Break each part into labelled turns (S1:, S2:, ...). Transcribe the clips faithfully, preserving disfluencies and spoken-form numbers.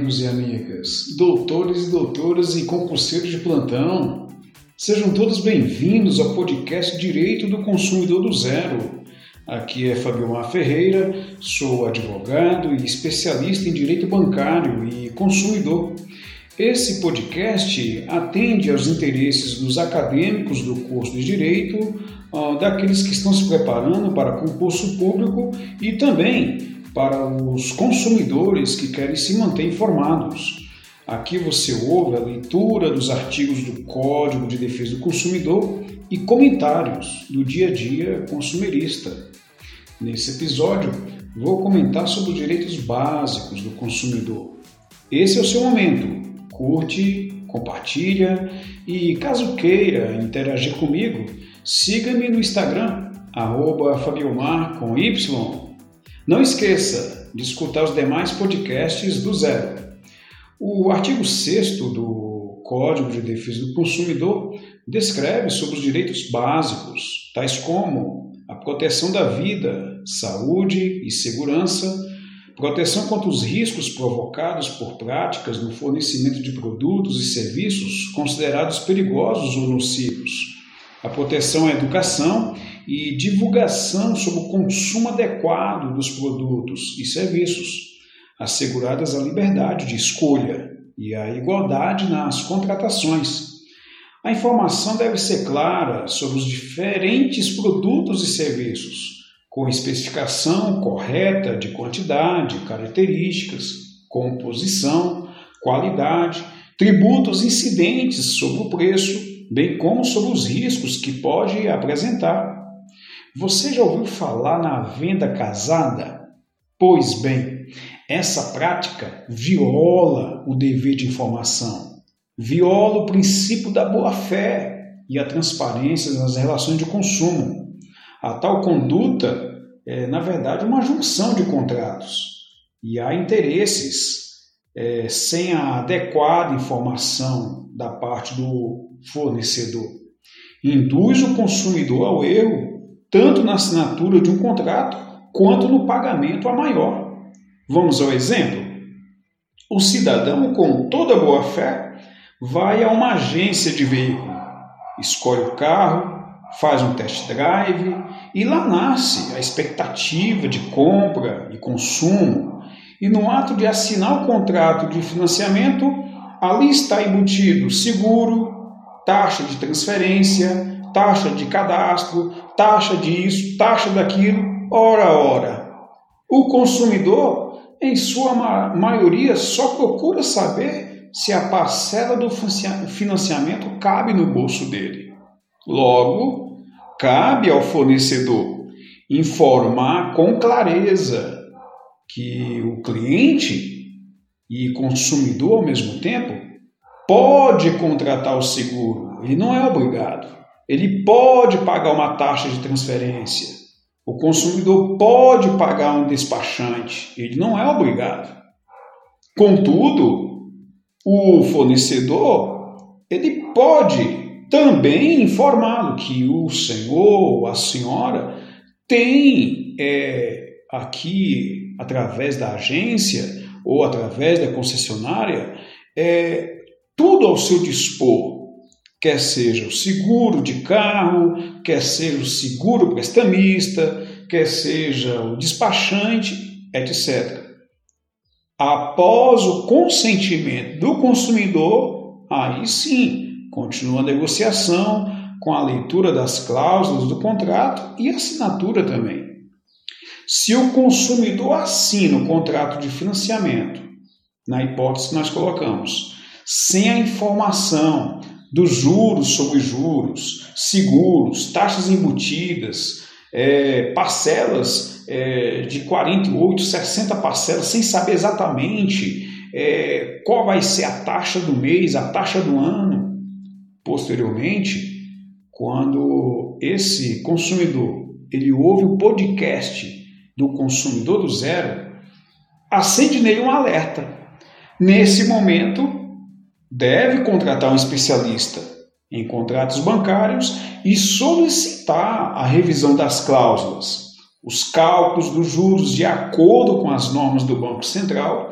S1: amigos e amigas, doutores e doutoras e concurseiros de plantão. Sejam todos bem-vindos ao podcast Direito do Consumidor do Zero. Aqui é Fabiomar Ferreira, sou advogado e especialista em direito bancário e consumidor. Esse podcast atende aos interesses dos acadêmicos do curso de Direito, daqueles que estão se preparando para concurso público e também para os consumidores que querem se manter informados. Aqui você ouve a leitura dos artigos do Código de Defesa do Consumidor e comentários do dia a dia consumerista. Nesse episódio, vou comentar sobre os direitos básicos do consumidor. Esse é o seu momento. Curte, compartilha e, caso queira interagir comigo, siga-me no Instagram, arroba Fabiomar com Y. Não esqueça de escutar os demais podcasts do Zero. O artigo sexto do Código de Defesa do Consumidor descreve sobre os direitos básicos, tais como a proteção da vida, saúde e segurança, proteção contra os riscos provocados por práticas no fornecimento de produtos e serviços considerados perigosos ou nocivos, a proteção à educação e divulgação sobre o consumo adequado dos produtos e serviços, asseguradas a liberdade de escolha e a igualdade nas contratações. A informação deve ser clara sobre os diferentes produtos e serviços, com especificação correta de quantidade, características, composição, qualidade, tributos incidentes sobre o preço, bem como sobre os riscos que pode apresentar. Você já ouviu falar na venda casada? Pois bem, essa prática viola o dever de informação, viola o princípio da boa-fé e a transparência nas relações de consumo. A tal conduta é, na verdade, uma junção de contratos e há interesses é, sem a adequada informação da parte do fornecedor. Induz o consumidor ao erro, tanto na assinatura de um contrato quanto no pagamento a maior. Vamos ao exemplo? O cidadão, com toda boa-fé, vai a uma agência de veículo, escolhe o carro, faz um test drive e lá nasce a expectativa de compra e consumo. E no ato de assinar o contrato de financiamento, ali está embutido seguro, taxa de transferência, taxa de cadastro, taxa disso, taxa daquilo, ora, ora. O consumidor, em sua ma- maioria, só procura saber se a parcela do financiamento cabe no bolso dele. Logo, cabe ao fornecedor informar com clareza que o cliente e consumidor ao mesmo tempo pode contratar o seguro, ele não é obrigado. Ele pode pagar uma taxa de transferência. O consumidor pode pagar um despachante. Ele não é obrigado. Contudo, o fornecedor ele pode também informá-lo que o senhor ou a senhora tem é, aqui, através da agência ou através da concessionária, é, tudo ao seu dispor. Quer seja o seguro de carro, quer seja o seguro prestamista, quer seja o despachante, etcétera. Após o consentimento do consumidor, aí sim, continua a negociação com a leitura das cláusulas do contrato e assinatura também. Se o consumidor assina o contrato de financiamento, na hipótese que nós colocamos, sem a informação dos juros sobre juros, seguros, taxas embutidas, é, parcelas é, de quarenta e oito, sessenta parcelas, sem saber exatamente é, qual vai ser a taxa do mês, a taxa do ano. Posteriormente, quando esse consumidor ele ouve o podcast do Consumidor do Zero, acende nele um alerta. Nesse momento, deve contratar um especialista em contratos bancários e solicitar a revisão das cláusulas, os cálculos dos juros de acordo com as normas do Banco Central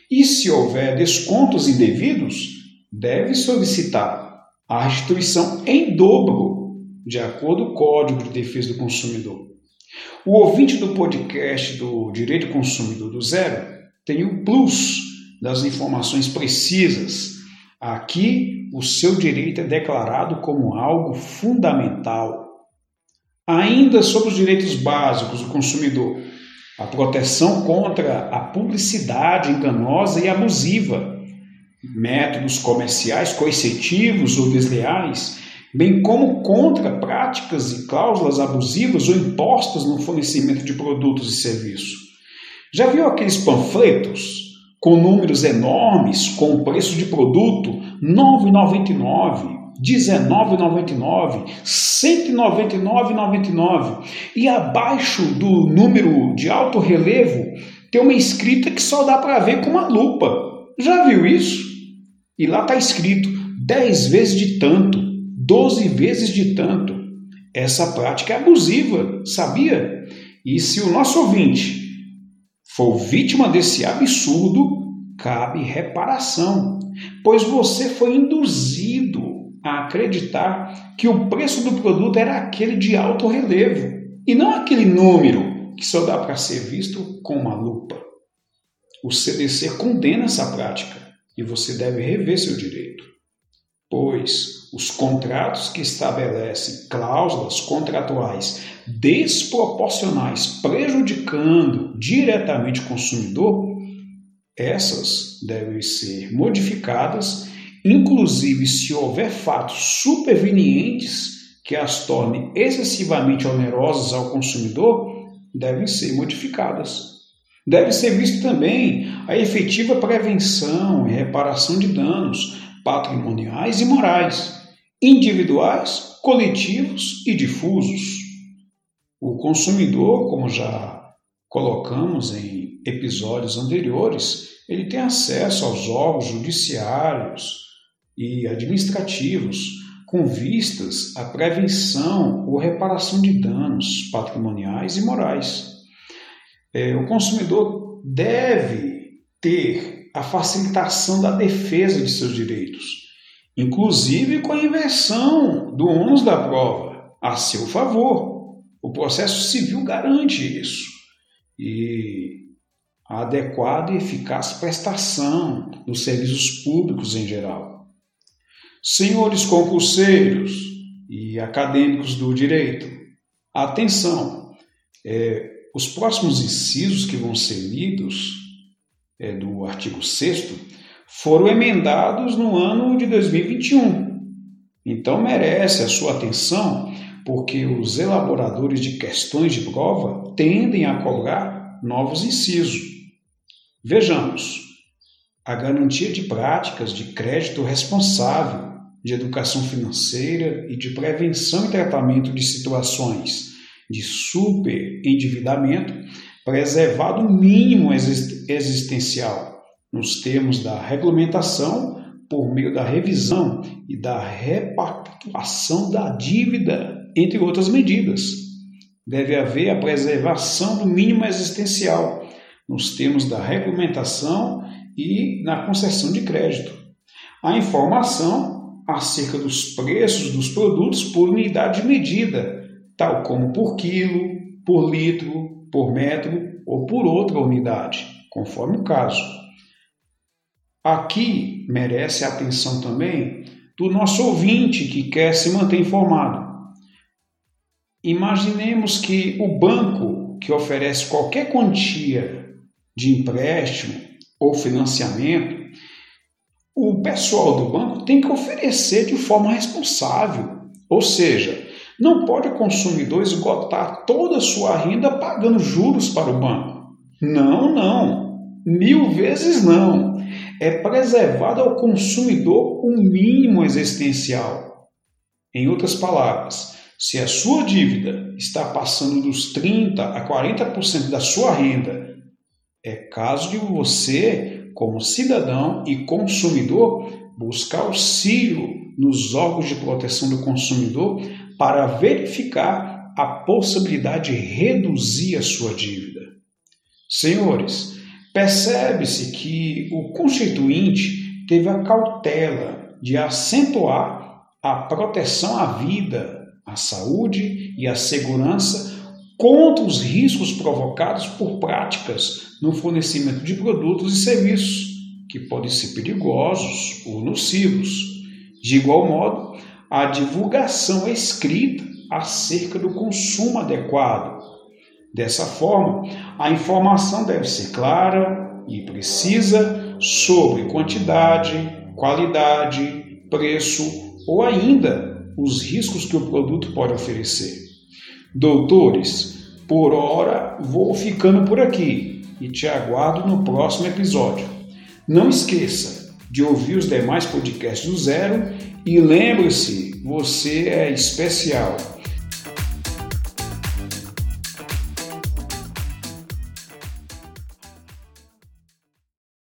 S1: E se houver descontos indevidos, deve solicitar a restituição em dobro, de acordo com o Código de Defesa do Consumidor. O ouvinte do podcast do Direito do Consumidor do Zero tem o plus das informações precisas. Aqui, o seu direito é declarado como algo fundamental. Ainda sobre os direitos básicos do consumidor, a proteção contra a publicidade enganosa e abusiva, métodos comerciais coercitivos ou desleais, bem como contra práticas e cláusulas abusivas ou impostas no fornecimento de produtos e serviços. Já viu aqueles panfletos com números enormes, com preço de produto nove reais e noventa e nove centavos, dezenove reais e noventa e nove centavos, cento e noventa e nove reais e noventa e nove centavos, e abaixo do número de alto relevo tem uma escrita que só dá para ver com uma lupa. Já viu isso? E lá está escrito dez vezes de tanto, doze vezes de tanto. Essa prática é abusiva, sabia? E se o nosso ouvinte for vítima desse absurdo, cabe reparação, pois você foi induzido a acreditar que o preço do produto era aquele de alto relevo e não aquele número que só dá para ser visto com uma lupa. O C D C condena essa prática e você deve rever seu direito, pois os contratos que estabelecem cláusulas contratuais desproporcionais prejudicando diretamente o consumidor, essas devem ser modificadas, inclusive se houver fatos supervenientes que as tornem excessivamente onerosas ao consumidor, devem ser modificadas. Deve ser visto também a efetiva prevenção e reparação de danos patrimoniais e morais, individuais, coletivos e difusos. O consumidor, como já colocamos em episódios anteriores, ele tem acesso aos órgãos judiciários e administrativos com vistas à prevenção ou reparação de danos patrimoniais e morais. É, o consumidor deve ter a facilitação da defesa de seus direitos, inclusive com a inversão do ônus da prova a seu favor. O processo civil garante isso e a adequada e eficaz prestação dos serviços públicos em geral. Senhores concurseiros e acadêmicos do direito, atenção! É, os próximos incisos que vão ser lidos é, do artigo sexto foram emendados no ano de dois mil e vinte e um. Então merece a sua atenção, porque os elaboradores de questões de prova tendem a colocar novos incisos. Vejamos: a garantia de práticas de crédito responsável, de educação financeira e de prevenção e tratamento de situações de superendividamento, preservado o mínimo existencial, nos termos da regulamentação, por meio da revisão e da repactuação da dívida, entre outras medidas. Deve haver a preservação do mínimo existencial, nos termos da regulamentação e na concessão de crédito. A informação acerca dos preços dos produtos por unidade de medida, tal como por quilo, por litro, por metro ou por outra unidade, conforme o caso. Aqui merece a atenção também do nosso ouvinte que quer se manter informado. Imaginemos que o banco que oferece qualquer quantia de empréstimo ou financiamento, o pessoal do banco tem que oferecer de forma responsável, ou seja, não pode o consumidor esgotar toda a sua renda pagando juros para o banco. Não, não. Mil vezes não. É preservado ao consumidor o mínimo existencial. Em outras palavras, se a sua dívida está passando dos trinta por cento a quarenta por cento da sua renda, é caso de você, como cidadão e consumidor, buscar auxílio nos órgãos de proteção do consumidor para verificar a possibilidade de reduzir a sua dívida. Senhores, percebe-se que o Constituinte teve a cautela de acentuar a proteção à vida, à saúde e à segurança contra os riscos provocados por práticas no fornecimento de produtos e serviços que podem ser perigosos ou nocivos. De igual modo, a divulgação escrita acerca do consumo adequado. Dessa forma, a informação deve ser clara e precisa sobre quantidade, qualidade, preço ou ainda os riscos que o produto pode oferecer. Doutores, por hora vou ficando por aqui e te aguardo no próximo episódio. Não esqueça de ouvir os demais podcasts do Zero e lembre-se, você é especial.